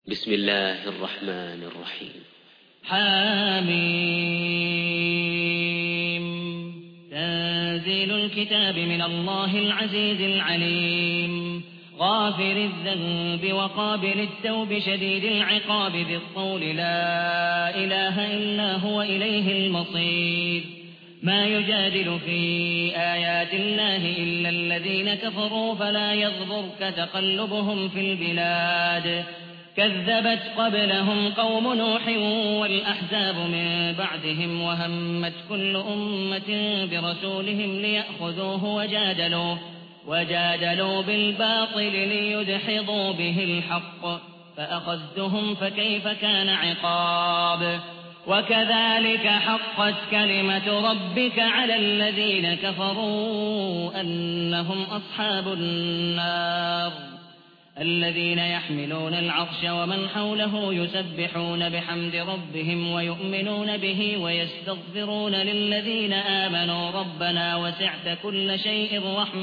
بسم الله الرحمن الرحيم. حميم. تنزيل الكتاب من الله العزيز العليم. غافر الذنب وقابل التوب شديد العقاب ذي الطول لا إله إلا هو إليه المصير. ما يجادل في آيات الله إلا الذين كفروا فلا يغررك تقلبهم في البلاد. كذبت قبلهم قوم نوح والأحزاب من بعدهم وهمت كل أمة برسولهم ليأخذوه وجادلوا بالباطل ليدحضوا به الحق فأخذتهم فكيف كان عقاب. وكذلك حقت كلمة ربك على الذين كفروا أنهم أصحاب النار. الذين يحملون العرش ومن حوله يسبحون بحمد ربهم ويؤمنون به ويستغفرون للذين آمنوا ربنا وسعت كل شيء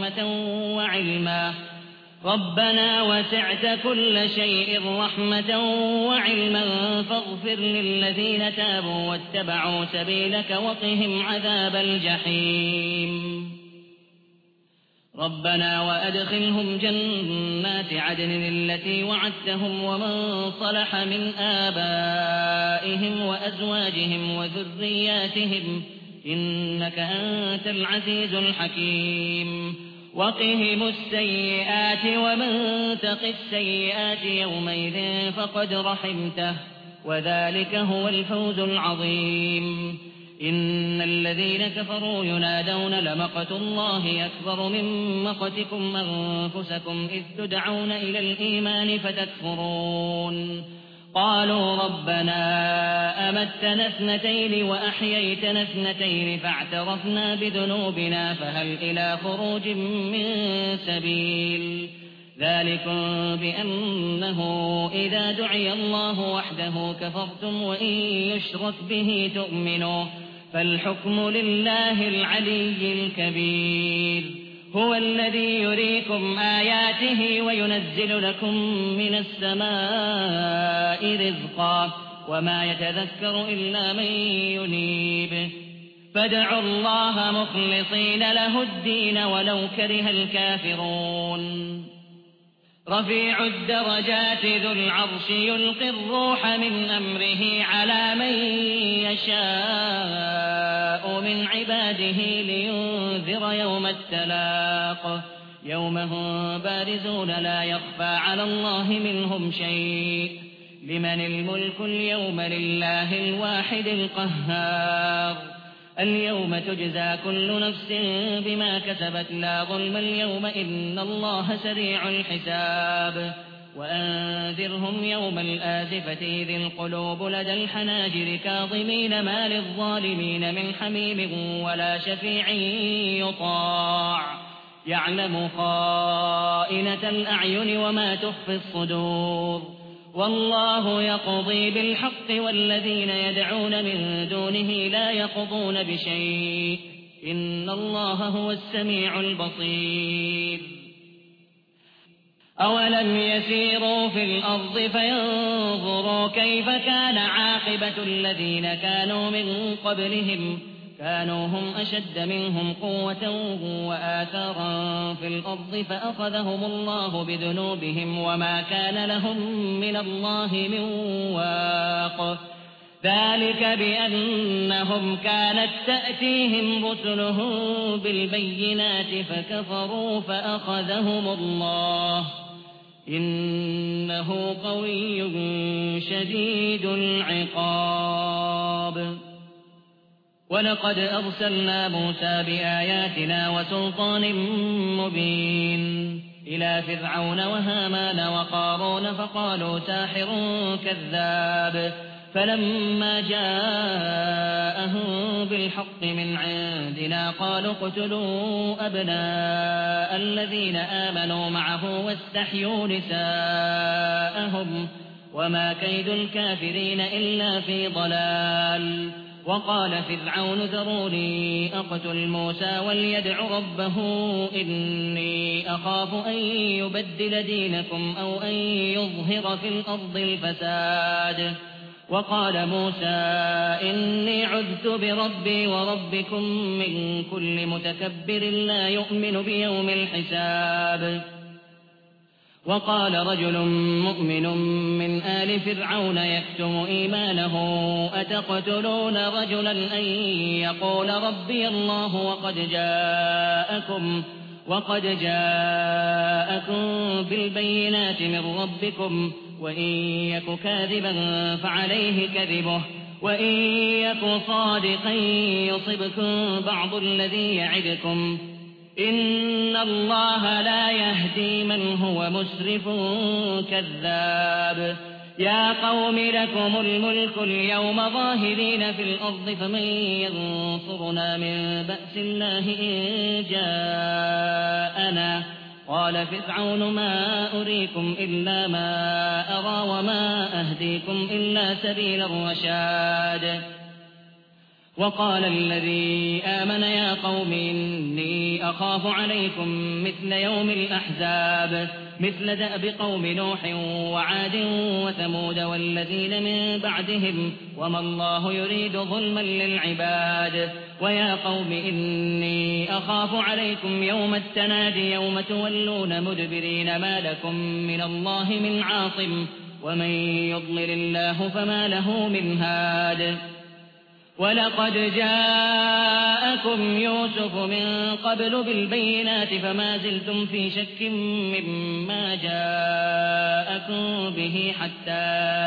رحمة وعلما فاغفر للذين تابوا واتبعوا سبيلك وقهم عذاب الجحيم. ربنا وأدخلهم جنات عدن التي وعدتهم ومن صلح من آبائهم وأزواجهم وذرياتهم إنك أنت العزيز الحكيم. وقهم السيئات ومن تق السيئات يومئذ فقد رحمته وذلك هو الفوز العظيم. إن الذين كفروا ينادون لمقت الله أكبر من مقتكم أنفسكم إذ تدعون إلى الإيمان فتكفرون. قالوا ربنا أمتنا اثنتين وأحييتنا اثنتين فاعترفنا بذنوبنا فهل إلى خروج من سبيل. ذلكم بأنه إذا دعي الله وحده كفرتم وإن يشرك به تؤمنوا فالحكم لله العلي الكبير. هو الذي يريكم آياته وينزل لكم من السماء رزقا وما يتذكر إلا من ينيب. فادعوا الله مخلصين له الدين ولو كره الكافرون. رفيع الدرجات ذو العرش يلقي الروح من أمره على من يشاء من عباده لينذر يوم التلاق. يوم هم بارزون لا يخفى على الله منهم شيء. لمن الملك اليوم لله الواحد القهار. اليوم تجزى كل نفس بما كسبت لا ظلم اليوم إن الله سريع الحساب. وأنذرهم يوم الآزفة إذ القلوب لدى الحناجر كاظمين ما للظالمين من حميم ولا شفيع يطاع. يعلم خائنة الأعين وما تخفي الصدور. والله يقضي بالحق والذين يدعون من دونه لا يقضون بشيء إن الله هو السميع البصير. أولم يسيروا في الأرض فينظروا كيف كان عاقبة الذين كانوا من قبلهم كانوا هم أشد منهم قوة وآثارا في الأرض فأخذهم الله بذنوبهم وما كان لهم من الله من واق. ذلك بأنهم كانت تأتيهم رسلهم بالبينات فكفروا فأخذهم الله إنه قوي شديد العقاب. ولقد أرسلنا موسى بآياتنا وسلطان مبين إلى فرعون وهامان وقارون فقالوا ساحر كذاب. فلما جاءهم بالحق من عندنا قالوا اقتلوا أبناء الذين آمنوا معه واستحيوا نساءهم وما كيد الكافرين إلا في ضلال. وقال فرعون ذروني أقتل موسى وليدع ربه إني أخاف أن يبدل دينكم أو أن يظهر في الأرض الفساد. وقال موسى إني عذت بربي وربكم من كل متكبر لا يؤمن بيوم الحساب. وقال رجل مؤمن من آل فرعون يكتم إيمانه أتقتلون رجلا أن يقول ربي الله وقد جاءكم بالبينات من ربكم وإن يك كاذبا فعليه كذبه وإن يك صادقا يصبكم بعض الذي يعدكم إن الله لا يهدي من هو مسرف كذاب. يا قوم لكم الملك اليوم ظاهرين في الأرض فمن ينصرنا من بأس الله إن جاءنا. قال فرعون ما أريكم إلا ما أرى وما أهديكم إلا سبيل الرشاد. وقال الذي آمن يا قوم إني أخاف عليكم مثل يوم الأحزاب مثل دأب قوم نوح وعاد وثمود والذين من بعدهم وما الله يريد ظلما للعباد. ويا قوم إني أخاف عليكم يوم التنادي يوم تولون مدبرين ما لكم من الله من عاصم ومن يضلل الله فما له من هاد. ولقد جاءكم يوسف من قبل بالبينات فما زلتم في شك مما جاءكم به حتى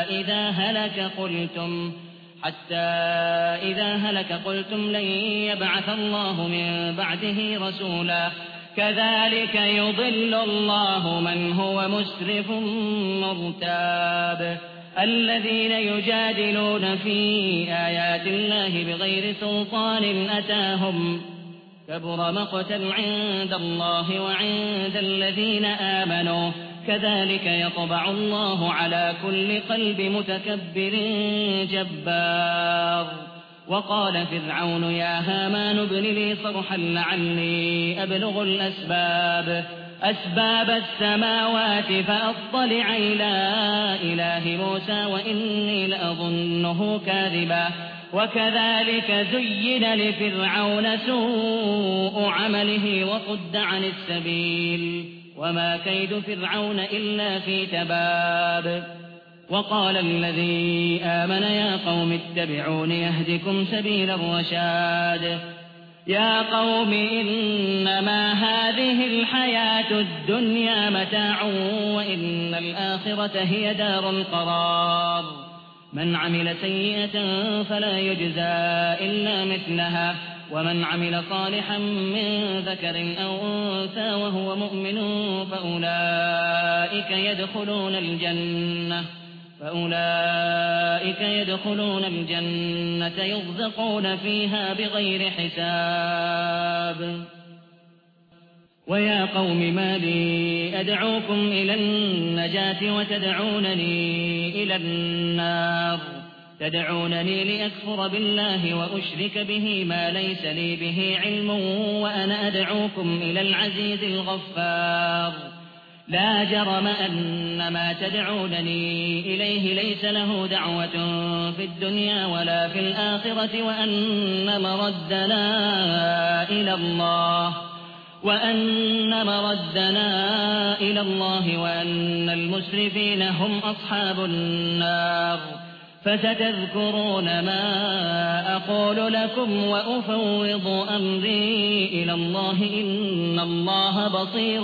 إذا هلك قلتم لن يبعث الله من بعده رسولا كذلك يضل الله من هو مسرف مرتاب. الذين يجادلون في آيات الله بغير سلطان أتاهم كبر مقتا عند الله وعند الذين آمنوا كذلك يطبع الله على كل قلب متكبر جبار. وقال فرعون يا هامان ابن لي صرحا لعلي أبلغ أسباب السماوات فأطلع إلى إله موسى وإني لأظنه كاذبا. وكذلك زين لفرعون سوء عمله وصد عن السبيل وما كيد فرعون إلا في تباب. وقال الذي آمن يا قوم اتبعون يهدكم سبيل الرشاد. يا قوم إنما هذه الحياة الدنيا متاع وإن الآخرة هي دار القرار. من عمل سيئة فلا يجزى إلا مثلها ومن عمل صالحا من ذكر أو أنثى وهو مؤمن فأولئك يدخلون الجنة يرزقون فيها بغير حساب. ويا قوم ما لي أدعوكم إلى النجاة وتدعونني إلى النار. تدعونني لأكفر بالله وأشرك به ما ليس لي به علم وأنا أدعوكم إلى العزيز الغفار. لا جرم أن ما تدعونني إليه ليس له دعوة في الدنيا ولا في الآخرة وأن مردنا إلى الله وأن المسرفين هم أصحاب النار. فستذكرون ما أقول لكم وأفوض أمري إلى الله إن الله بصير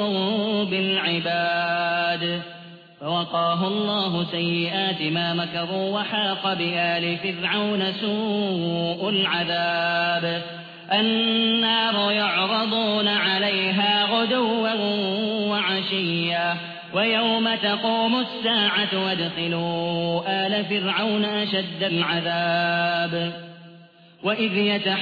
بالعباد. فوقاه الله سيئات ما مكروا وحاق بآل فرعون سوء العذاب. النار يعرضون عليها غدوا وعشيا ويوم تقوم الساعة وادخلوا آل فرعون أشد العذاب. وإذ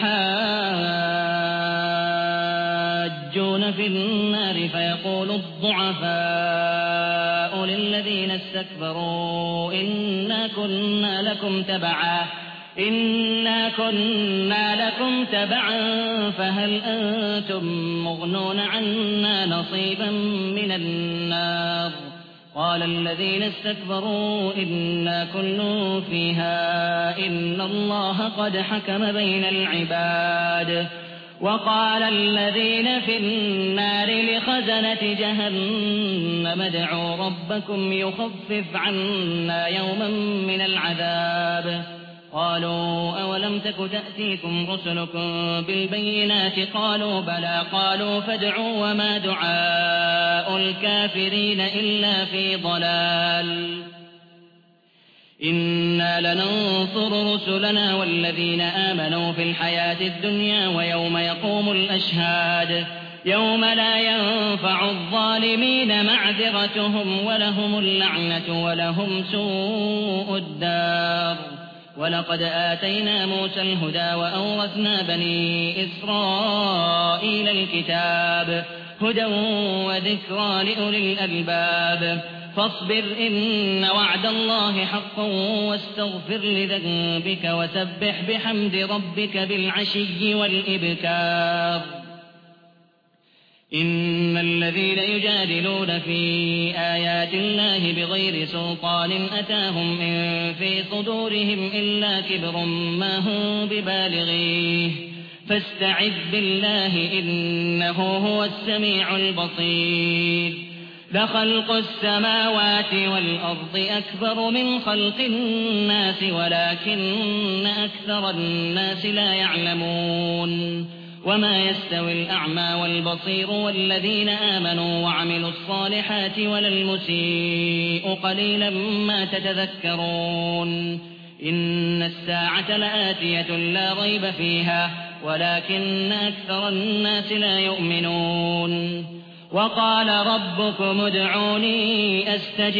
يتحاجون في النار فيقول الضعفاء للذين استكبروا إنا كنا لكم تبعا إنا كنا لكم تبعا فهل أنتم مغنون عنا نصيبا من النار قال الذين استكبروا إنا كل فيها إن الله قد حكم بين العباد وقال الذين في النار لخزنة جهنم ادعوا ربكم يخفف عنا يوما من العذاب قالوا أولم تك تأتيكم رسلكم بالبينات قالوا بلى قالوا فادعوا وما دعاء الكافرين إلا في ضلال إنا لننصر رسلنا والذين آمنوا في الحياة الدنيا ويوم يقوم الأشهاد يوم لا ينفع الظالمين معذرتهم ولهم اللعنة ولهم سوء الدار ولقد آتينا موسى الهدى وأورثنا بني إسرائيل الكتاب هدى وذكرى لأولي الألباب فاصبر إن وعد الله حق واستغفر لذنبك وسبح بحمد ربك بالعشي والإبكار إن الذين يجادلون في آيات الله بغير سلطان أتاهم إن في صدورهم إلا كبر ما هم ببالغيه فاستعذ بالله إنه هو السميع البصير لخلق السماوات والأرض أكبر من خلق الناس ولكن أكثر الناس لا يعلمون وما يستوي الأعمى والبصير والذين آمنوا وعملوا الصالحات ولا المسيء قليلا ما تتذكرون إن الساعة لآتية لا ريب فيها ولكن أكثر الناس لا يؤمنون وقال ربكم ادعوني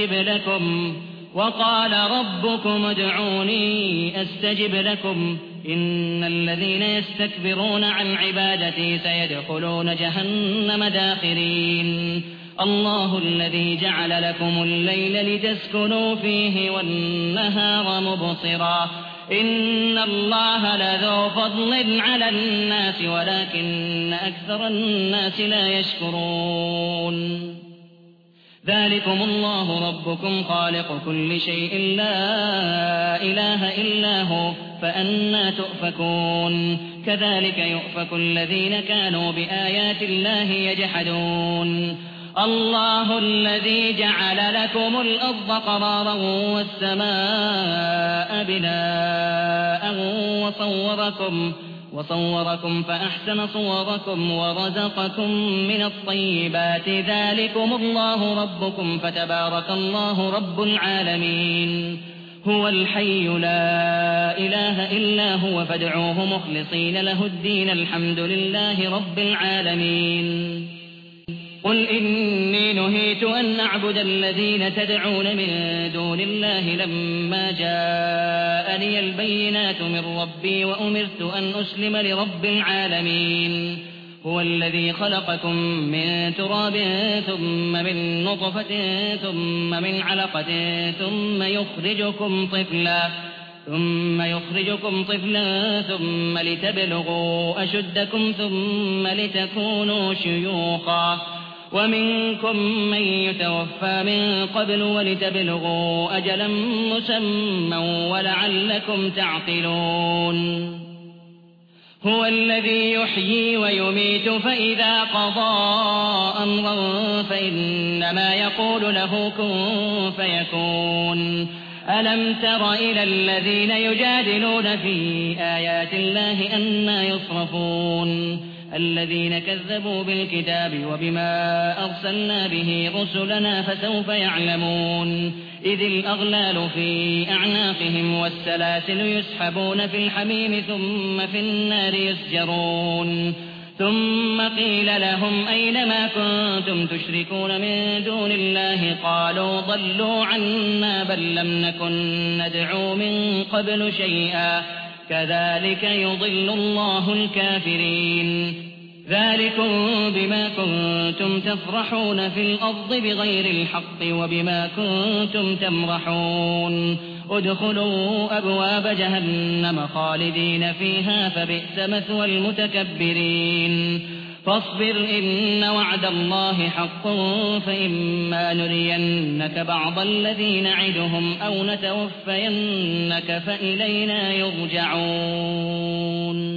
أستجب لكم إن الذين يستكبرون عن عبادتي سيدخلون جهنم داخرين الله الذي جعل لكم الليل لتسكنوا فيه والنهار مبصرا إن الله لذو فضل على الناس ولكن أكثر الناس لا يشكرون ذلكم الله ربكم خالق كل شيء لا إله إلا هو فأنى تؤفكون كذلك يؤفك الذين كانوا بآيات الله يجحدون الله الذي جعل لكم الأرض قرارا والسماء بناء وصوركم فأحسن صوركم ورزقكم من الطيبات ذلكم الله ربكم فتبارك الله رب العالمين هو الحي لا إله إلا هو فادعوه مخلصين له الدين الحمد لله رب العالمين قل إني نهيت أن أعبد الذين تدعون من دون الله لما جاءني البينات من ربي وأمرت أن أسلم لرب العالمين هو الذي خلقكم من تراب ثم من نطفة ثم من علقة ثم يخرجكم طفلا ثم لتبلغوا أشدكم ثم لتكونوا شيوخا ومنكم من يتوفى من قبل ولتبلغوا أجلا مسمى ولعلكم تعقلون هو الذي يحيي ويميت فإذا قضى أمرا فإنما يقول له كن فيكون ألم تر إلى الذين يجادلون في آيات الله أنى يصرفون الذين كذبوا بالكتاب وبما أرسلنا به رسلنا فسوف يعلمون إذ الأغلال في أعناقهم والسلاسل يسحبون في الحميم ثم في النار يسجرون ثم قيل لهم أين ما كنتم تشركون من دون الله قالوا ضلوا عنا بل لم نكن ندعو من قبل شيئا كذلك يضل الله الكافرين ذلكم بما كنتم تفرحون في الأرض بغير الحق وبما كنتم تمرحون ادخلوا أبواب جهنم خالدين فيها فبئس مثوى المتكبرين فاصبر إن وعد الله حق فإما نرينك بعض الذي نعدهم أو نتوفينك فإلينا يرجعون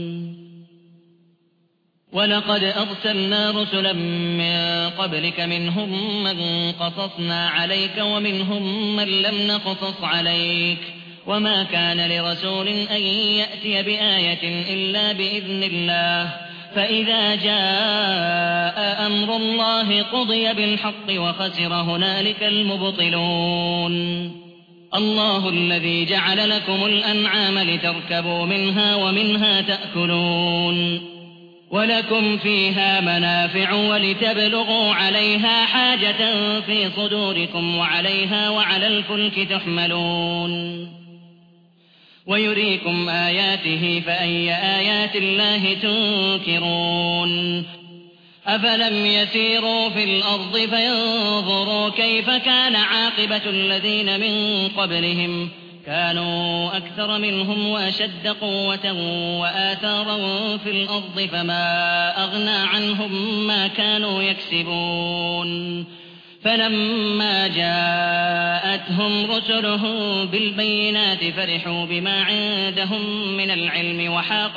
ولقد أرسلنا رسلا من قبلك منهم من قصصنا عليك ومنهم من لم نقصص عليك وما كان لرسول أن يأتي بآية إلا بإذن الله فإذا جاء أمر الله قضي بالحق وخسر هنالك المبطلون الله الذي جعل لكم الأنعام لتركبوا منها ومنها تأكلون ولكم فيها منافع ولتبلغوا عليها حاجة في صدوركم وعليها وعلى الفلك تحملون ويريكم آياته فأي آيات الله تنكرون أفلم يسيروا في الأرض فينظروا كيف كان عاقبة الذين من قبلهم كانوا أكثر منهم وأشد قوة وآثارا في الأرض فما أغنى عنهم ما كانوا يكسبون فلما جاءتهم رسلهم بالبينات فرحوا بما عندهم من العلم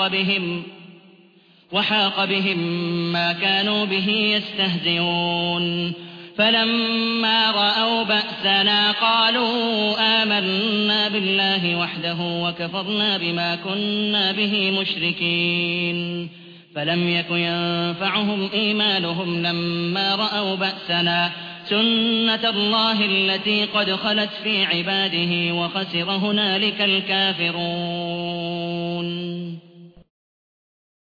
وحاق بهم ما كانوا به يستهزئون فلما رأوا بأسنا قالوا آمنا بالله وحده وكفرنا بما كنا به مشركين فلم يك ينفعهم إيمانهم لما رأوا بأسنا سنة الله التي قد خلت في عباده وخسر هنالك الكافرون